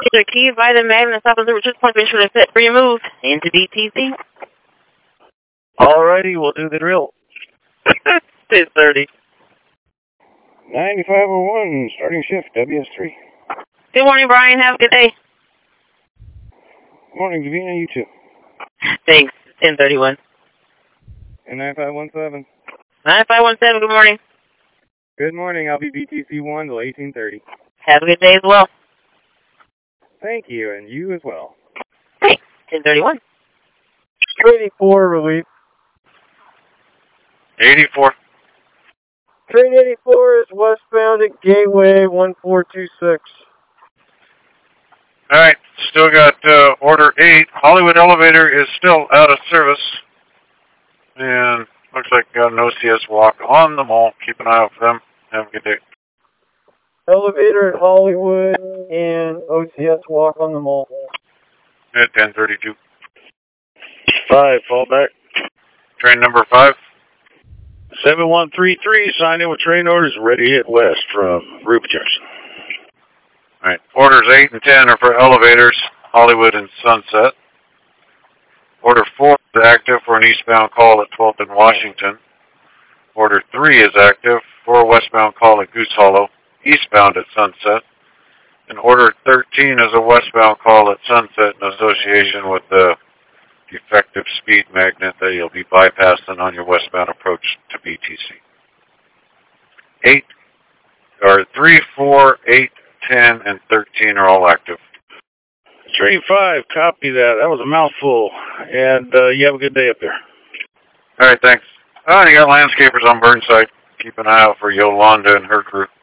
Either key by the magnet stop and just point, make sure to set removed into BTC. Alrighty, we'll do the drill. 6:30. 9501, starting shift, WS3. Good morning, Brian. Have a good day. Morning, Davina, you too. Thanks. 10:31. And 9517. 9517, good morning. Good morning, I'll be BTC 1 till 1830. Have a good day as well. Thank you, and you as well. Thanks. 10:31. 84 relief. 84. Train 84 is westbound at Gateway 1426. All right, still got order 8. Hollywood elevator is still out of service. And looks like got an OCS walk on the mall. Keep an eye out for them. Have a good day. Elevator at Hollywood and OCS walk on the mall. At 10:32. 5, fall back. Train number 5. 7133, signed in with train orders, ready to hit west from Ruby Junction. All right, orders 8 and 10 are for elevators, Hollywood and Sunset. Order 4 is active for an eastbound call at 12th and Washington. Order 3 is active for a westbound call at Goose Hollow, eastbound at Sunset. And order 13 is a westbound call at Sunset in association with the defective speed magnet that you'll be bypassing on your westbound approach to BTC. 3, 4, 8, 10, and 13 are all active. Train 5, copy that. That was a mouthful. And you have a good day up there. All right, thanks. Oh, you got landscapers on Burnside. Keep an eye out for Yolanda and her crew.